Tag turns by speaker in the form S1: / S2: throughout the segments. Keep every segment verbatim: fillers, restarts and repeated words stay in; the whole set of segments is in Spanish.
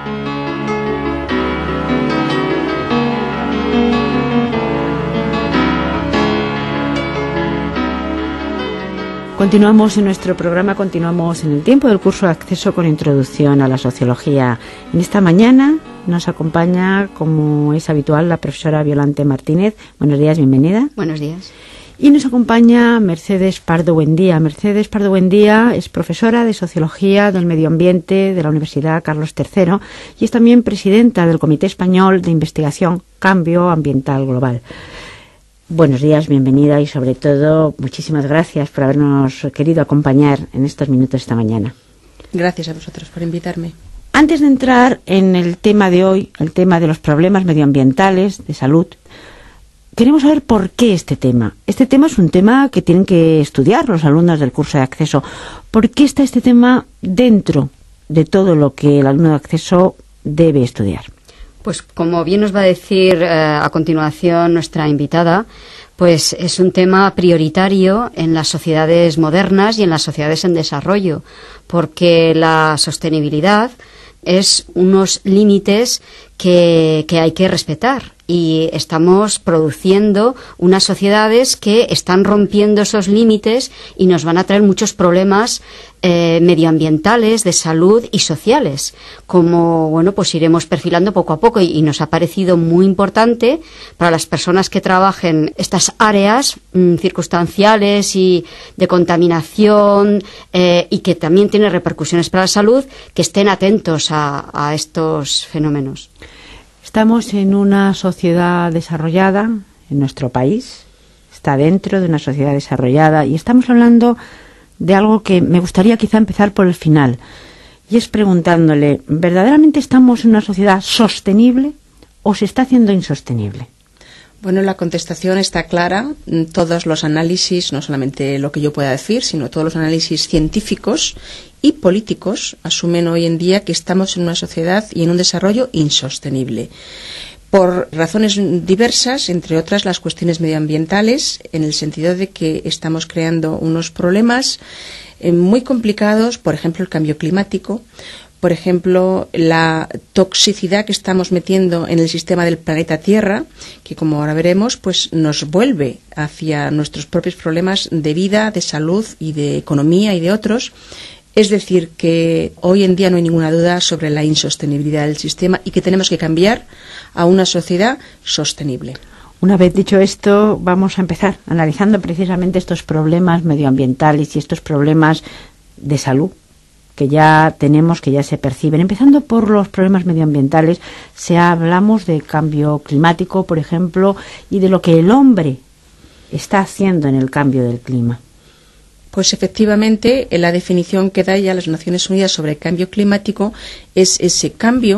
S1: Continuamos en nuestro programa, continuamos en el tiempo del curso de acceso con introducción a la sociología. En esta mañana nos acompaña, como es habitual, la profesora Violante Martínez. Buenos días, bienvenida.
S2: Buenos días.
S1: Y nos acompaña Mercedes Pardo Buendía. Mercedes Pardo Buendía es profesora de Sociología del Medio Ambiente de la Universidad Carlos tercero y es también presidenta del Comité Español de Investigación Cambio Ambiental Global. Buenos días, bienvenida y sobre todo muchísimas gracias por habernos querido acompañar en estos minutos esta mañana.
S3: Gracias a vosotros por invitarme.
S1: Antes de entrar en el tema de hoy, el tema de los problemas medioambientales, de salud, queremos saber por qué este tema. Este tema es un tema que tienen que estudiar los alumnos del curso de acceso. ¿Por qué está este tema dentro de todo lo que el alumno de acceso debe estudiar?
S2: Pues como bien nos va a decir eh, a continuación nuestra invitada, pues es un tema prioritario en las sociedades modernas y en las sociedades en desarrollo, porque la sostenibilidad es unos límites que, que hay que respetar. Y estamos produciendo unas sociedades que están rompiendo esos límites y nos van a traer muchos problemas eh, medioambientales, de salud y sociales, como bueno pues iremos perfilando poco a poco y, y nos ha parecido muy importante para las personas que trabajen estas áreas mmm, circunstanciales y de contaminación eh, y que también tienen repercusiones para la salud, que estén atentos a, a estos fenómenos.
S1: Estamos en una sociedad desarrollada, en nuestro país, está dentro de una sociedad desarrollada y estamos hablando de algo que me gustaría quizá empezar por el final, y es preguntándole, ¿verdaderamente estamos en una sociedad sostenible o se está haciendo insostenible?
S3: Bueno, la contestación está clara. Todos los análisis, no solamente lo que yo pueda decir, sino todos los análisis científicos y políticos asumen hoy en día que estamos en una sociedad y en un desarrollo insostenible. Por razones diversas, entre otras las cuestiones medioambientales, en el sentido de que estamos creando unos problemas eh, muy complicados, por ejemplo, el cambio climático. Por ejemplo, la toxicidad que estamos metiendo en el sistema del planeta Tierra, que como ahora veremos, pues nos vuelve hacia nuestros propios problemas de vida, de salud y de economía y de otros. Es decir, que hoy en día no hay ninguna duda sobre la insostenibilidad del sistema y que tenemos que cambiar a una sociedad sostenible.
S1: Una vez dicho esto, vamos a empezar analizando precisamente estos problemas medioambientales y estos problemas de salud que ya tenemos, que ya se perciben. Empezando por los problemas medioambientales, se hablamos de cambio climático, por ejemplo, y de lo que el hombre está haciendo en el cambio del clima.
S3: Pues efectivamente, la definición que da ya las Naciones Unidas sobre el cambio climático es ese cambio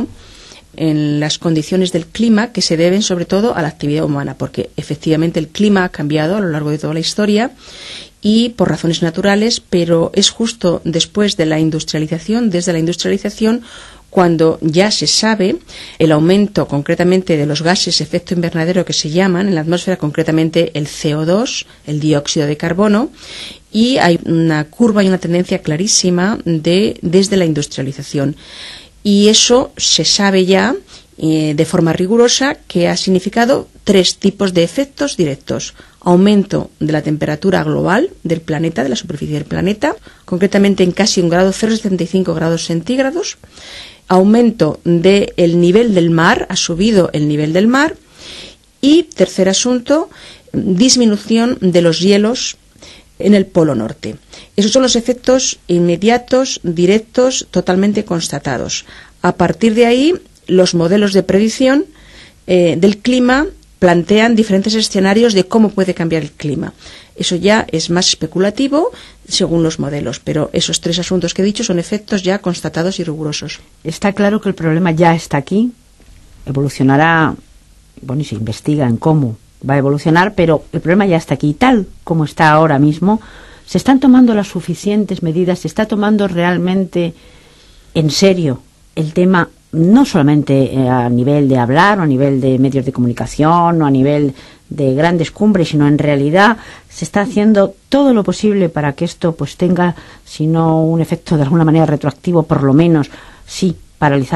S3: en las condiciones del clima que se deben sobre todo a la actividad humana, porque efectivamente el clima ha cambiado a lo largo de toda la historia y por razones naturales, pero es justo después de la industrialización, desde la industrialización, cuando ya se sabe el aumento concretamente de los gases efecto invernadero que se llaman en la atmósfera, concretamente el C O dos, el dióxido de carbono, y hay una curva y una tendencia clarísima de desde la industrialización. Y eso se sabe ya eh, de forma rigurosa que ha significado tres tipos de efectos directos. Aumento de la temperatura global del planeta, de la superficie del planeta, concretamente en casi un grado cero coma setenta y cinco grados centígrados. Aumento del nivel del mar, ha subido el nivel del mar. Y, tercer asunto, disminución de los hielos en el Polo Norte. Esos son los efectos inmediatos, directos, totalmente constatados. A partir de ahí, los modelos de predicción eh, del clima plantean diferentes escenarios de cómo puede cambiar el clima. Eso ya es más especulativo según los modelos, pero esos tres asuntos que he dicho son efectos ya constatados y rigurosos.
S1: Está claro que el problema ya está aquí, evolucionará, bueno, y se investiga en cómo va a evolucionar, pero el problema ya está aquí, tal como está ahora mismo. ¿Se están tomando las suficientes medidas? ¿Se está tomando realmente en serio el tema, no solamente a nivel de hablar o a nivel de medios de comunicación o a nivel de grandes cumbres, sino en realidad se está haciendo todo lo posible para que esto pues tenga, si no un efecto de alguna manera retroactivo, por lo menos sí paralizarlo?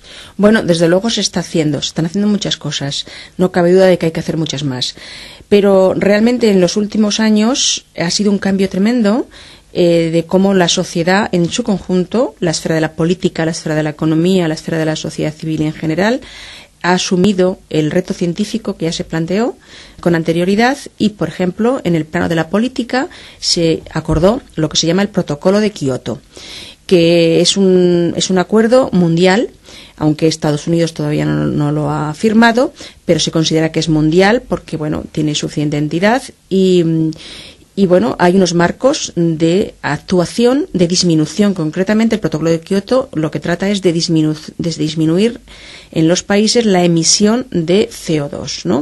S3: Bueno, desde luego se está haciendo, se están haciendo muchas cosas. No cabe duda de que hay que hacer muchas más. Pero realmente en los últimos años ha sido un cambio tremendo eh, de cómo la sociedad en su conjunto, la esfera de la política, la esfera de la economía, la esfera de la sociedad civil en general, ha asumido el reto científico que ya se planteó con anterioridad y, por ejemplo, en el plano de la política se acordó lo que se llama el Protocolo de Kioto, que es un, es un acuerdo mundial, aunque Estados Unidos todavía no, no lo ha firmado, pero se considera que es mundial porque, bueno, tiene suficiente entidad y, y bueno, hay unos marcos de actuación, de disminución. Concretamente, el Protocolo de Kioto lo que trata es de, disminu de disminuir en los países la emisión de C O dos, ¿no?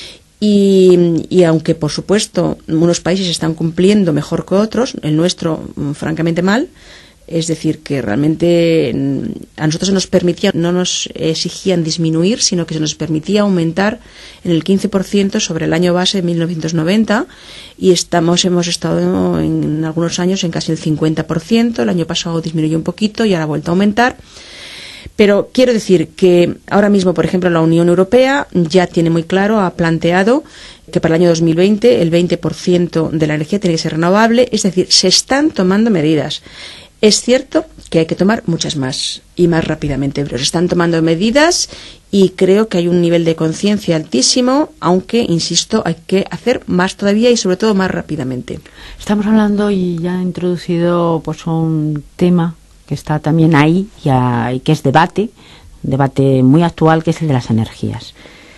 S3: Y, y aunque, por supuesto, unos países están cumpliendo mejor que otros, el nuestro, francamente, mal. Es decir, que realmente a nosotros se nos permitía, no nos exigían disminuir, sino que se nos permitía aumentar en el quince por ciento sobre el año base de mil novecientos noventa y estamos, hemos estado en algunos años en casi el cincuenta por ciento. El año pasado disminuyó un poquito y ahora ha vuelto a aumentar. Pero quiero decir que ahora mismo, por ejemplo, la Unión Europea ya tiene muy claro, ha planteado que para el año dos mil veinte el veinte por ciento de la energía tiene que ser renovable, es decir, se están tomando medidas. Es cierto que hay que tomar muchas más y más rápidamente, pero se están tomando medidas y creo que hay un nivel de conciencia altísimo, aunque, insisto, hay que hacer más todavía y sobre todo más rápidamente.
S1: Estamos hablando y ya ha introducido pues un tema que está también ahí y, a, y que es debate, un debate muy actual, que es el de las energías.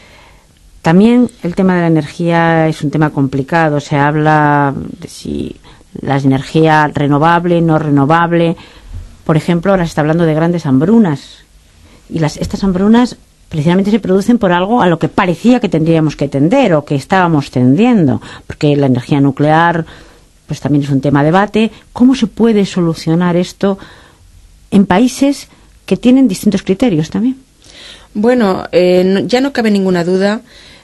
S1: También el tema de la energía es un tema complicado, se habla de si la energía renovable, no renovable. Por ejemplo, ahora se está hablando de grandes hambrunas. Y las, estas hambrunas precisamente se producen por algo a lo que parecía que tendríamos que tender o que estábamos tendiendo. Porque la energía nuclear pues también es un tema de debate. ¿Cómo se puede solucionar esto en países que tienen distintos criterios también?
S3: Bueno, eh, no, ya no cabe ninguna duda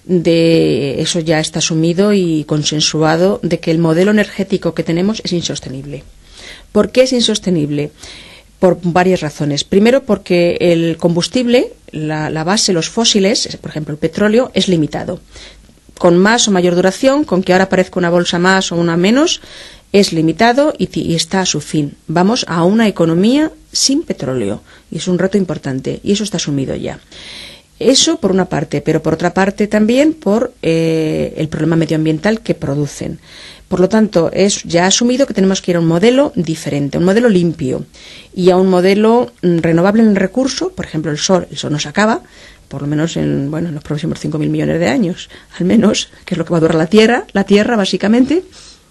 S3: de eso, ya está asumido y consensuado, de que el modelo energético que tenemos es insostenible. ¿Por qué es insostenible? Por varias razones. Primero, porque el combustible, la, la base, los fósiles, por ejemplo el petróleo, es limitado. Con más o mayor duración, con que ahora aparezca una bolsa más o una menos, es limitado y, y está a su fin. Vamos a una economía sin petróleo y es un reto importante y eso está asumido ya. Eso por una parte, pero por otra parte también por eh, el problema medioambiental que producen. Por lo tanto, es ya asumido que tenemos que ir a un modelo diferente, un modelo limpio y a un modelo mm, renovable en el recurso. Por ejemplo, el sol, el sol no se acaba, por lo menos en, bueno, en los próximos cinco mil millones de años, al menos, que es lo que va a durar la Tierra, la Tierra básicamente.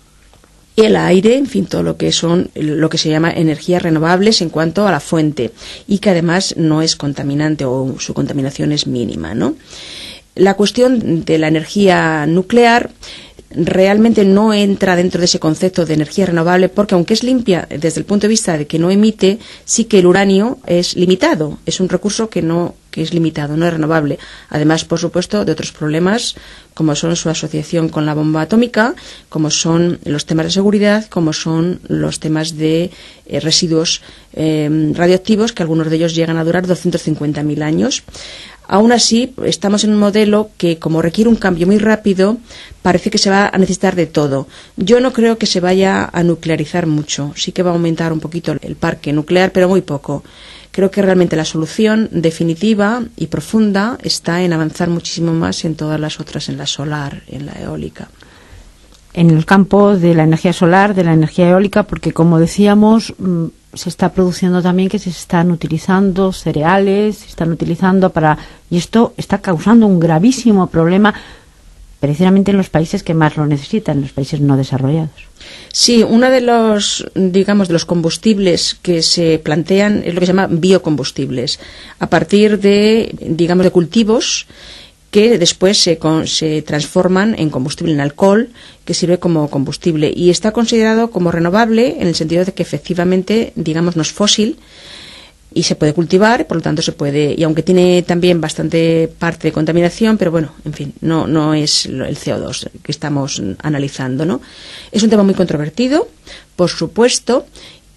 S3: Y el aire, en fin, todo lo que son lo que se llama energías renovables en cuanto a la fuente y que además no es contaminante o su contaminación es mínima, ¿no? La cuestión de la energía nuclear realmente no entra dentro de ese concepto de energía renovable porque aunque es limpia desde el punto de vista de que no emite, sí que el uranio es limitado, es un recurso que no que es limitado, no es renovable. Además, por supuesto, de otros problemas como son su asociación con la bomba atómica, como son los temas de seguridad, como son los temas de eh, residuos eh, radioactivos, que algunos de ellos llegan a durar doscientos cincuenta mil años. Aún así, estamos en un modelo que, como requiere un cambio muy rápido, parece que se va a necesitar de todo. Yo no creo que se vaya a nuclearizar mucho. Sí que va a aumentar un poquito el parque nuclear, pero muy poco. Creo que realmente la solución definitiva y profunda está en avanzar muchísimo más en todas las otras, en la solar, en la eólica.
S1: En el campo de la energía solar, de la energía eólica, porque como decíamos, se está produciendo también que se están utilizando cereales, se están utilizando para... y esto está causando un gravísimo problema precisamente en los países que más lo necesitan, en los países no desarrollados.
S3: Sí, uno de los, digamos, de los combustibles que se plantean es lo que se llama biocombustibles, a partir de, digamos, de cultivos que después se, se transforman en combustible, en alcohol, que sirve como combustible. Y está considerado como renovable en el sentido de que efectivamente, digamos, no es fósil y se puede cultivar, por lo tanto se puede, y aunque tiene también bastante parte de contaminación, pero bueno, en fin, no, no es el C O dos que estamos analizando, ¿no? Es un tema muy controvertido, por supuesto,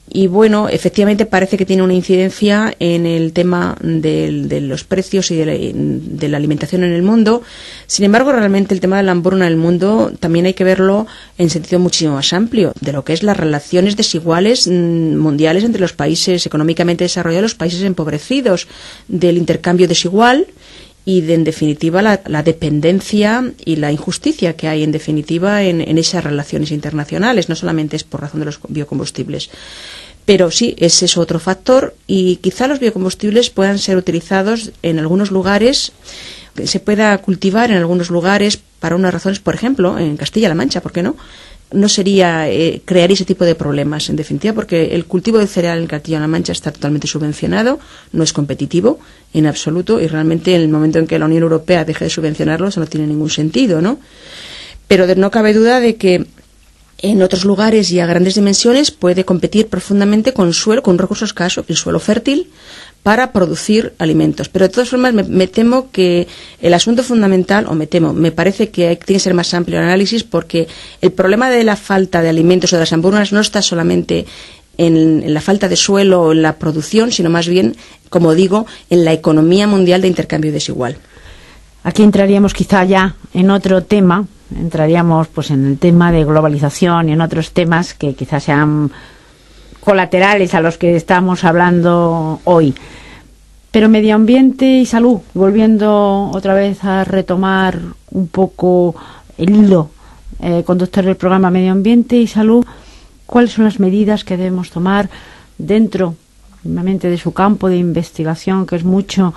S3: Y bueno, efectivamente parece que tiene una incidencia en el tema de, de los precios y de la, de la alimentación en el mundo. Sin embargo, realmente el tema de la hambruna en el mundo también hay que verlo en sentido muchísimo más amplio, de lo que es las relaciones desiguales mmm, mundiales entre los países económicamente desarrollados y los países empobrecidos, del intercambio desigual y de, en definitiva, la, la dependencia y la injusticia que hay, en definitiva, en, en esas relaciones internacionales. No solamente es por razón de los biocombustibles. Pero sí, ese es otro factor, y quizá los biocombustibles puedan ser utilizados en algunos lugares, se pueda cultivar en algunos lugares para unas razones, por ejemplo, en Castilla-La Mancha, ¿por qué no? No sería eh, crear ese tipo de problemas, en definitiva, porque el cultivo de cereal en Castilla-La Mancha está totalmente subvencionado, no es competitivo en absoluto, y realmente en el momento en que la Unión Europea deje de subvencionarlo, eso no tiene ningún sentido, ¿no? Pero de, no cabe duda de que en otros lugares y a grandes dimensiones puede competir profundamente con suelo, con un recurso escaso, el suelo fértil, para producir alimentos. Pero de todas formas me, me temo que el asunto fundamental, o me temo, me parece que hay, tiene que ser más amplio el análisis, porque el problema de la falta de alimentos o de las hambrunas no está solamente en, en la falta de suelo o en la producción, sino más bien, como digo, en la economía mundial de intercambio desigual.
S1: Aquí entraríamos quizá ya en otro tema, entraríamos pues en el tema de globalización y en otros temas que quizás sean colaterales a los que estamos hablando hoy. Pero medio ambiente y salud, volviendo otra vez a retomar un poco el hilo eh, conductor del programa Medio Ambiente y Salud, ¿cuáles son las medidas que debemos tomar dentro, obviamente, de su campo de investigación, que es mucho?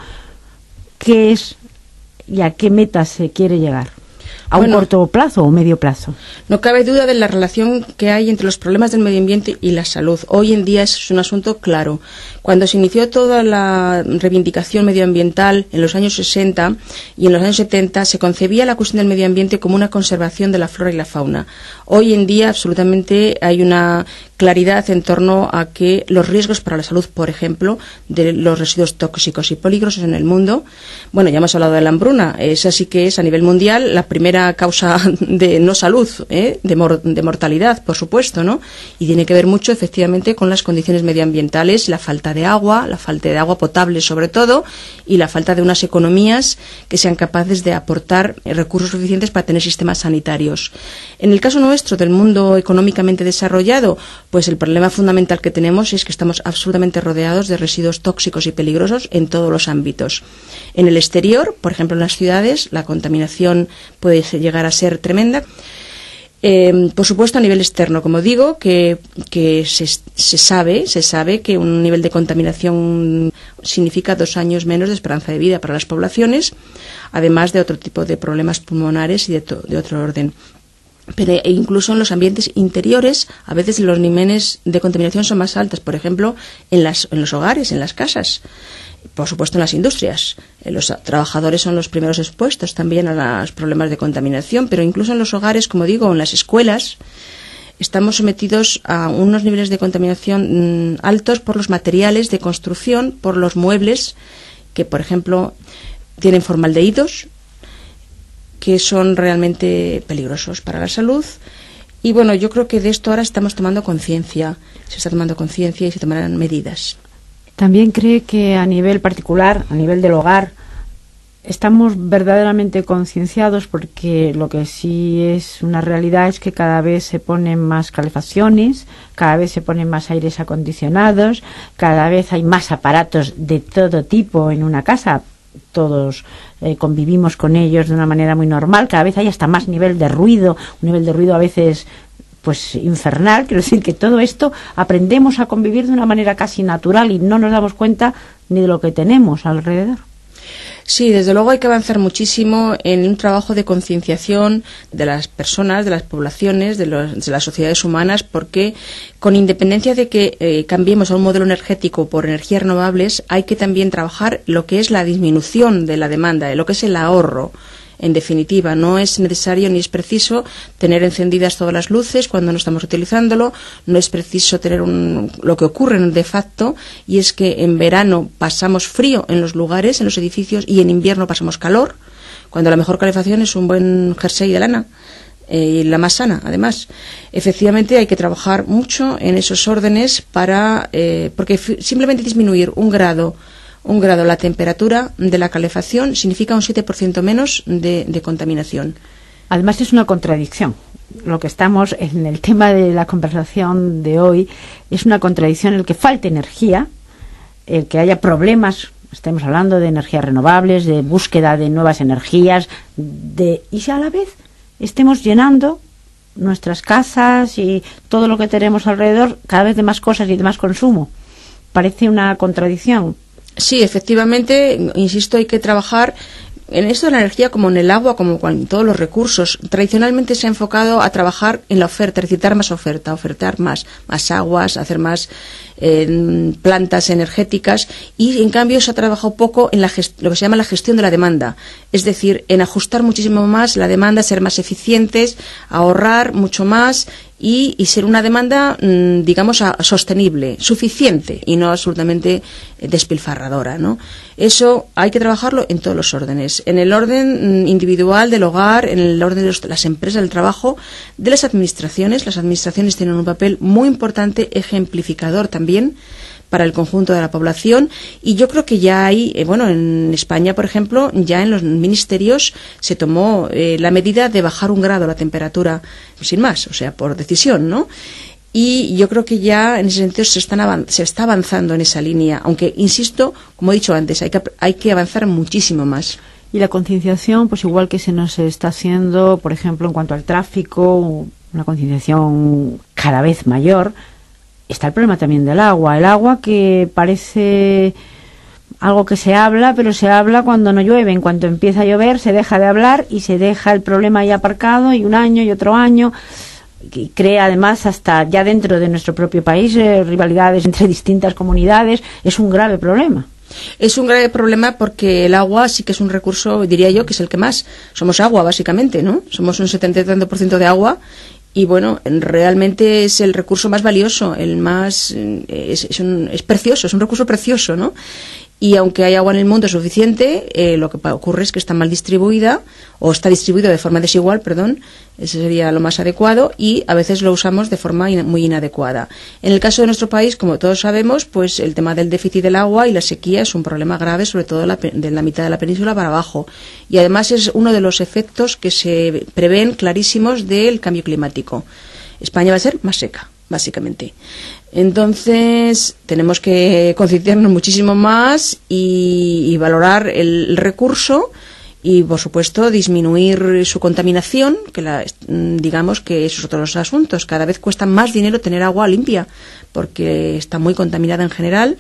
S1: ¿Qué es y a qué metas se quiere llegar? ¿A un bueno, corto plazo o medio plazo?
S3: No cabe duda de la relación que hay entre los problemas del medio ambiente y la salud. Hoy en día es un asunto claro. Cuando se inició toda la reivindicación medioambiental en los años sesenta y en los años setenta, se concebía la cuestión del medio ambiente como una conservación de la flora y la fauna. Hoy en día absolutamente hay una claridad en torno a que los riesgos para la salud, por ejemplo, de los residuos tóxicos y peligrosos en el mundo, bueno, ya hemos hablado de la hambruna, esa sí que es a nivel mundial la primera causa de no salud, ¿eh? de, mor de mortalidad, por supuesto, ¿no? Y tiene que ver mucho, efectivamente, con las condiciones medioambientales, la falta de agua, la falta de agua potable sobre todo, y la falta de unas economías que sean capaces de aportar recursos suficientes para tener sistemas sanitarios. En el caso nuestro, del mundo económicamente desarrollado, pues el problema fundamental que tenemos es que estamos absolutamente rodeados de residuos tóxicos y peligrosos en todos los ámbitos. En el exterior, por ejemplo en las ciudades, la contaminación puede llegar a ser tremenda. Eh, por supuesto, a nivel externo, como digo, que, que se, se sabe, se sabe que un nivel de contaminación significa dos años menos de esperanza de vida para las poblaciones, además de otro tipo de problemas pulmonares y de, de otro orden. Pero incluso en los ambientes interiores, a veces los niveles de contaminación son más altos, por ejemplo, en, las, en los hogares, en las casas, por supuesto en las industrias. Los trabajadores son los primeros expuestos también a los problemas de contaminación, pero incluso en los hogares, como digo, en las escuelas, estamos sometidos a unos niveles de contaminación mmm, altos por los materiales de construcción, por los muebles, que, por ejemplo, tienen formaldehídos, que son realmente peligrosos para la salud. Y bueno, yo creo que de esto ahora estamos tomando conciencia, se está tomando conciencia y se tomarán medidas.
S1: ¿También cree que a nivel particular, a nivel del hogar, estamos verdaderamente concienciados? Porque lo que sí es una realidad es que cada vez se ponen más calefacciones, cada vez se ponen más aires acondicionados, cada vez hay más aparatos de todo tipo en una casa. Todos eh, convivimos con ellos de una manera muy normal, cada vez hay hasta más nivel de ruido, un nivel de ruido a veces pues infernal. Quiero decir que todo esto aprendemos a convivir de una manera casi natural y no nos damos cuenta ni de lo que tenemos alrededor.
S3: Sí, desde luego hay que avanzar muchísimo en un trabajo de concienciación de las personas, de las poblaciones, de, los, de las sociedades humanas, porque con independencia de que eh, cambiemos a un modelo energético por energías renovables, hay que también trabajar lo que es la disminución de la demanda, lo que es el ahorro. En definitiva, no es necesario ni es preciso tener encendidas todas las luces cuando no estamos utilizándolo, no es preciso tener un, lo que ocurre de facto, y es que en verano pasamos frío en los lugares, en los edificios, y en invierno pasamos calor, cuando la mejor calefacción es un buen jersey de lana. eh, y la más sana, además. Efectivamente, hay que trabajar mucho en esos órdenes para, eh, porque simplemente disminuir un grado, un grado la temperatura de la calefacción significa un siete por ciento menos de, de contaminación.
S1: Además, es una contradicción. Lo que estamos en el tema de la conversación de hoy es una contradicción el que falte energía, el que haya problemas. Estamos hablando de energías renovables, de búsqueda de nuevas energías, de y si a la vez estemos llenando nuestras casas y todo lo que tenemos alrededor cada vez de más cosas y de más consumo. Parece una contradicción.
S3: Sí, efectivamente, insisto, hay que trabajar en esto de la energía como en el agua, como en todos los recursos. Tradicionalmente se ha enfocado a trabajar en la oferta, recitar más oferta, ofertar más, más aguas, hacer más eh, plantas energéticas, y en cambio se ha trabajado poco en la gest- lo que se llama la gestión de la demanda, es decir, en ajustar muchísimo más la demanda, ser más eficientes, ahorrar mucho más y, y ser una demanda, mmm, digamos, a, sostenible, suficiente y no absolutamente despilfarradora, ¿no? Eso hay que trabajarlo en todos los órdenes, en el orden individual del hogar, en el orden de los, las empresas, del trabajo, de las administraciones. Las administraciones tienen un papel muy importante, ejemplificador también para el conjunto de la población, y yo creo que ya hay, eh, bueno, en España, por ejemplo, ya en los ministerios se tomó eh, la medida de bajar un grado la temperatura, sin más, o sea, por decisión, ¿no? Y yo creo que ya en ese sentido se, están avan- se está avanzando en esa línea, aunque, insisto, como he dicho antes, hay que, hay que avanzar muchísimo más.
S1: Y la concienciación, pues igual que se nos está haciendo, por ejemplo, en cuanto al tráfico, una concienciación cada vez mayor. Está el problema también del agua. El agua que parece algo que se habla, pero se habla cuando no llueve. En cuanto empieza a llover, se deja de hablar y se deja el problema ahí aparcado, y un año y otro año. Que crea además hasta ya dentro de nuestro propio país eh, rivalidades entre distintas comunidades. Es un grave problema.
S3: Es un grave problema porque el agua sí que es un recurso, diría yo, que es el que más. Somos agua, básicamente, ¿no? Somos un setenta y tanto por ciento de agua. Y bueno, realmente es el recurso más valioso, el más es, es, un, es precioso, es un recurso precioso, ¿no? Y aunque hay agua en el mundo suficiente, eh, lo que ocurre es que está mal distribuida, o está distribuida de forma desigual, perdón, ese sería lo más adecuado, y a veces lo usamos de forma in, muy inadecuada. En el caso de nuestro país, como todos sabemos, pues el tema del déficit del agua y la sequía es un problema grave, sobre todo la, de la mitad de la península para abajo. Y además es uno de los efectos que se prevén clarísimos del cambio climático. España va a ser más seca, básicamente. Entonces tenemos que concienciarnos muchísimo más y, y valorar el, el recurso y, por supuesto, disminuir su contaminación, que la, digamos que esos son otros asuntos. Cada vez cuesta más dinero tener agua limpia porque está muy contaminada en general.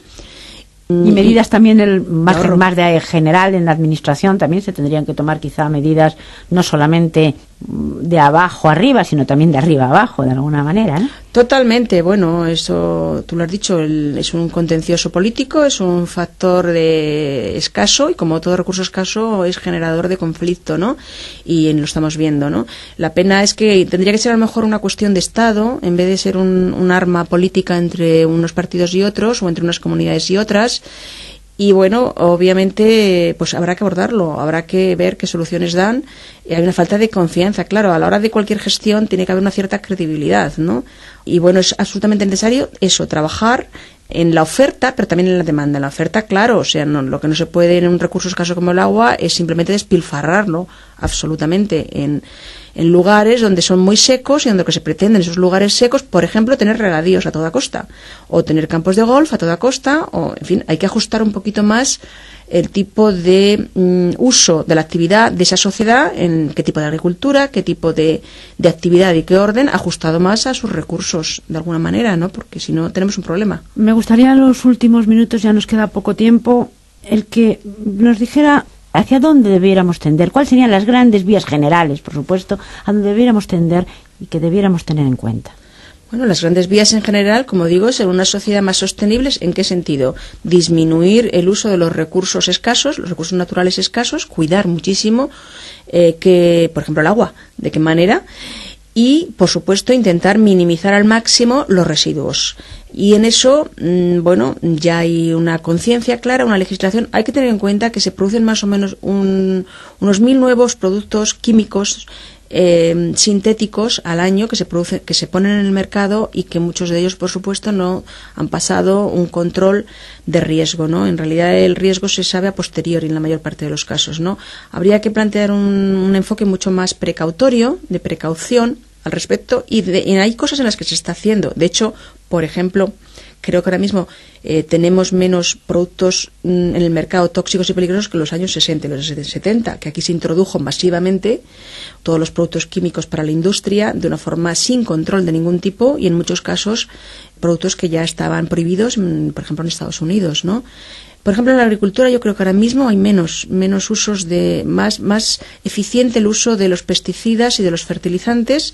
S1: Y medidas también el más, más de general en la administración también se tendrían que tomar, quizá medidas no solamente de abajo arriba, sino también de arriba abajo, de alguna manera, ¿no?
S3: Totalmente. Bueno, eso tú lo has dicho, el, es un contencioso político, es un factor de escaso, y como todo recurso escaso es generador de conflicto, ¿no? Y lo estamos viendo, ¿no? La pena es que tendría que ser a lo mejor una cuestión de Estado en vez de ser un, un arma política entre unos partidos y otros, o entre unas comunidades y otras. Y bueno, obviamente, pues habrá que abordarlo, habrá que ver qué soluciones dan. Y hay una falta de confianza, claro, a la hora de cualquier gestión tiene que haber una cierta credibilidad, ¿no? Y bueno, es absolutamente necesario eso, trabajar en la oferta, pero también en la demanda. En la oferta, claro, o sea, no, lo que no se puede en un recurso escaso como el agua es simplemente despilfarrarlo, absolutamente, en, en lugares donde son muy secos y donde lo que se pretende en esos lugares secos, por ejemplo, tener regadíos a toda costa, o tener campos de golf a toda costa, o, en fin, hay que ajustar un poquito más el tipo de mm, uso de la actividad de esa sociedad, en qué tipo de agricultura, qué tipo de, de actividad y qué orden, ajustado más a sus recursos, de alguna manera, ¿no? Porque si no, tenemos un problema.
S1: Me gustaría en los últimos minutos, ya nos queda poco tiempo, el que nos dijera hacia dónde debiéramos tender, cuáles serían las grandes vías generales, por supuesto, a dónde debiéramos tender y que debiéramos tener en cuenta.
S3: Bueno, las grandes vías en general, como digo, ser una sociedad más sostenible. ¿En qué sentido? Disminuir el uso de los recursos escasos, los recursos naturales escasos, cuidar muchísimo, eh, que, por ejemplo, el agua, de qué manera, y, por supuesto, intentar minimizar al máximo los residuos. Y en eso, mmm, bueno, ya hay una conciencia clara, una legislación. Hay que tener en cuenta que se producen más o menos un, unos mil nuevos productos químicos eh, sintéticos al año que se producen, que se ponen en el mercado y que muchos de ellos, por supuesto, no han pasado un control de riesgo, ¿no? En realidad el riesgo se sabe a posteriori en la mayor parte de los casos, ¿no? Habría que plantear un, un enfoque mucho más precautorio, de precaución al respecto, y, de, y hay cosas en las que se está haciendo. De hecho, por ejemplo, creo que ahora mismo eh, tenemos menos productos mm, en el mercado tóxicos y peligrosos que en los años sesenta y los setenta, que aquí se introdujo masivamente todos los productos químicos para la industria de una forma sin control de ningún tipo, y en muchos casos productos que ya estaban prohibidos, mm, por ejemplo en Estados Unidos, ¿no? Por ejemplo, en la agricultura yo creo que ahora mismo hay menos, menos usos de, más, más eficiente el uso de los pesticidas y de los fertilizantes,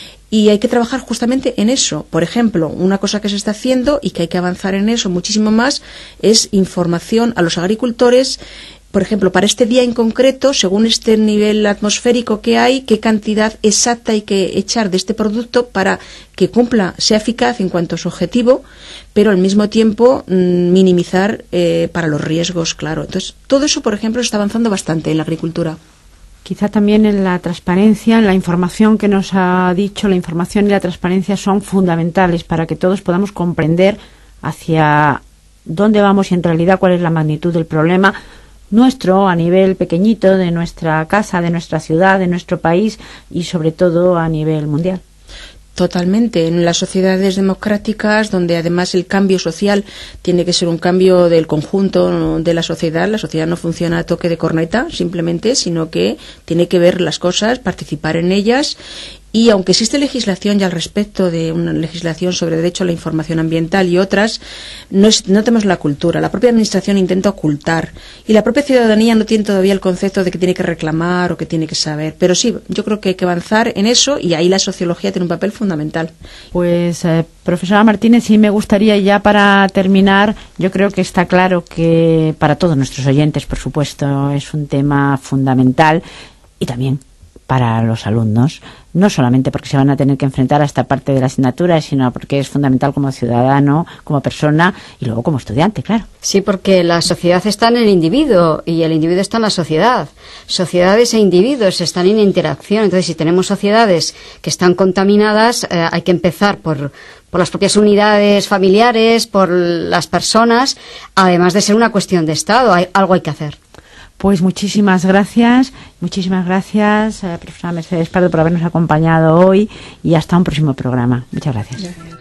S3: y hay que trabajar justamente en eso. Por ejemplo, una cosa que se está haciendo y que hay que avanzar en eso muchísimo más es información a los agricultores. Por ejemplo, para este día en concreto, según este nivel atmosférico que hay, qué cantidad exacta hay que echar de este producto para que cumpla, sea eficaz en cuanto a su objetivo, pero al mismo tiempo mmm, minimizar eh, para los riesgos, claro. Entonces, todo eso, por ejemplo, está avanzando bastante en la agricultura.
S1: Quizá también en la transparencia, en la información que nos ha dicho, la información y la transparencia son fundamentales para que todos podamos comprender hacia dónde vamos y en realidad cuál es la magnitud del problema nuestro a nivel pequeñito, de nuestra casa, de nuestra ciudad, de nuestro país y sobre todo a nivel mundial.
S3: Totalmente. En las sociedades democráticas, donde además el cambio social tiene que ser un cambio del conjunto de la sociedad, la sociedad no funciona a toque de corneta, simplemente, sino que tiene que ver las cosas, participar en ellas. Y aunque existe legislación ya al respecto, de una legislación sobre derecho a la información ambiental y otras, no, es, no tenemos la cultura. La propia administración intenta ocultar y la propia ciudadanía no tiene todavía el concepto de que tiene que reclamar o que tiene que saber. Pero sí, yo creo que hay que avanzar en eso, y ahí la sociología tiene un papel fundamental.
S1: Pues, eh, profesora Martínez, sí me gustaría, ya para terminar, yo creo que está claro que para todos nuestros oyentes, por supuesto, es un tema fundamental, y también para los alumnos, no solamente porque se van a tener que enfrentar a esta parte de la asignatura, sino porque es fundamental como ciudadano, como persona y luego como estudiante, claro.
S2: Sí, porque la sociedad está en el individuo y el individuo está en la sociedad. Sociedades e individuos están en interacción. Entonces, si tenemos sociedades que están contaminadas, eh, hay que empezar por, por las propias unidades familiares, por las personas, además de ser una cuestión de Estado. Hay, algo hay que hacer.
S1: Pues muchísimas gracias, muchísimas gracias, eh, profesora Mercedes Pardo, por habernos acompañado hoy, y hasta un próximo programa. Muchas gracias. Gracias.